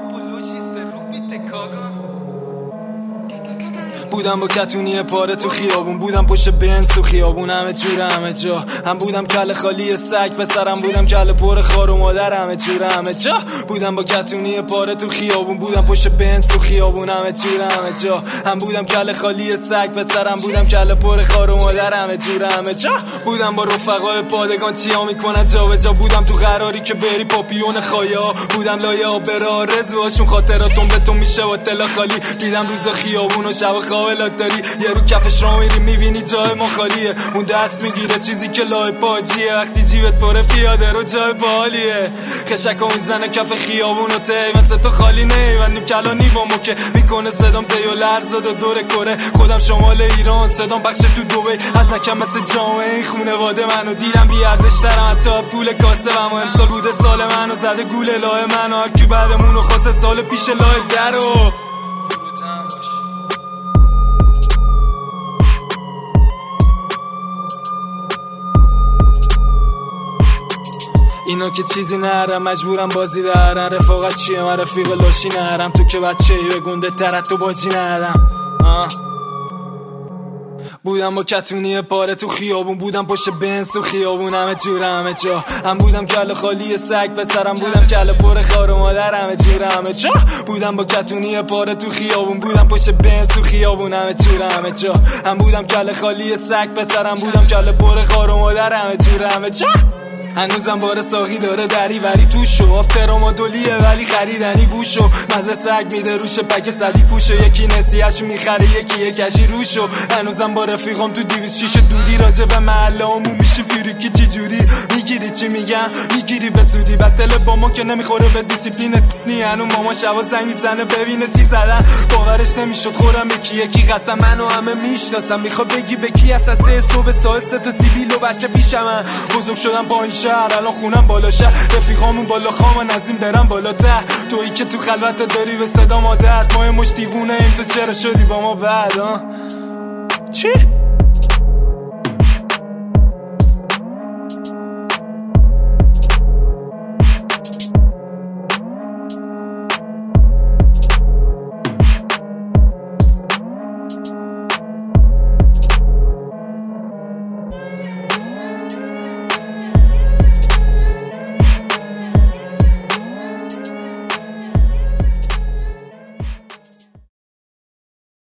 بودم با کتونی پاره تو خیابون، بودم پشت بنز تو خیابون، همه جور همه جا. هم بودم کله خالی سگ پسرم، بودم کله پر خار و مادر، همه جور همه جا. بودم با کتونی پاره تو خیابون، بودم پشت بنز تو خیابون، همه جور همه جا. هم بودم کله خالی سگ پسرم، بودم کله پر خار و مادر، همه جور همه جا. بودم با رفقای پادگان چیا میکنن جا به جا، بودم تو قراری که بری پاپیون خایا، بودم لایه آبرا رزوهاشون خاطراتون بهتون میشه با دل خالی. دیدم روز خیابون و شب خوابلات داری، یه رو کفش را میری میبینی جای ما خالیه، اون دست میگیره چیزی که لای پاجیه، وقتی جیبت پره پیاده رو جای بالیه. خشکو میزنه کف خیابون و تی مثل تو خالی نیوندیم کلانی با مو که میکنه صدام دیو لرزاد و دور کره. خودم شمال ایران صدام بخش تو دوبی، از نکم مثل جامعه این خونواده منو دیدم بی ارزش ترم حتی پول کاسه و امسال بوده سال منو زده گول لای منو، هرکی بعدمونو خواسته سال پیش لای درو. اینا که چیزی نرم مجبورم بازی دارن، رفاقت چیه من رفیق لاشی نرم، تو که بچه ای به گنده ترت و باجی ندم. بودم با کتونی پاره تو خیابون، بودم پشت بنز تو خیابون، همه جور همه جا. هم بودم کله خالی سگ پسرم، بودم کله پر خار و مادر، همه جور همه جا. بودم با کتونی پاره تو خیابون، بودم پشت بنز تو خیابون، همه جور همه جا. هم بودم کله خالی سگ پسرم، بودم کله پر خار و مادر، همه جور همه جا. هنوزم بار ساقی داره دری ولی توشو آفترام و دولیه ولی خریدنی بوشو، مزه سگ میده روش پک صدی کوشو، یکی نسیهش میخره یکی یکشی روشو. هنوزم با رفیقام تو 206 دودی، راجع به محله همون میشی فیریکی چی جوری میگیری چی میگم میگیری به زودی، بطل با ما که نمیخوره به دیسیپلینت نی. هنو ماما شبا زنگ میزنه ببینه چی زدن، باورش نمیشد خورم یکی یکی قسم منو همه میشناسم. میخوا بگی به کی از 3 صبح سال 3 تا سیبیل و بچه پیشم، بزرگ شدم با این شهر الان خونم بالا شهر، رفیقامون بالا خامن از این برم بالاتر. تویی که تو خلوت داری به صدا مادر، ما مش دیوونه ایم تو چرا شدی با ما بعد چی؟